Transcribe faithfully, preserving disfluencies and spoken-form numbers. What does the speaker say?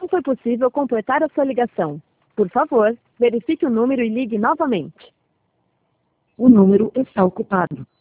não foi possível completar a sua ligação. Por favor, verifique o número e ligue novamente. O número está ocupado.